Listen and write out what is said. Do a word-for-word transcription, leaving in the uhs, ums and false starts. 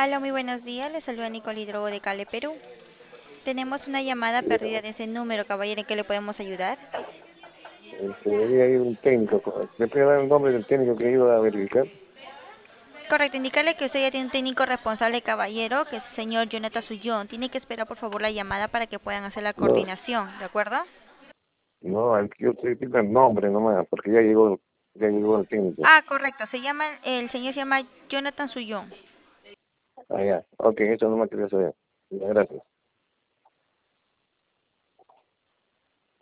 Hola, muy buenos días. Les saluda Nicole Hidrogo de Cali, Perú. Tenemos una llamada Ya, perdida de ese número, caballero, ¿en qué le podemos ayudar? este, debería ir un técnico. co- ¿Me puede dar el nombre del técnico que iba a verificar? Correcto, indicarle que usted ya tiene un técnico responsable, caballero, que es el señor Jonathan Suyón. Tiene que esperar, por favor, la llamada para que puedan hacer la No, coordinación, ¿de acuerdo? no, el- yo estoy pidiendo el nombre nomás, porque ya llegó, ya llegó el técnico. Ah, correcto, se llama, el señor se llama Jonathan Suyón. Ah, ya, ok, eso nomás quería saber. Ya, gracias.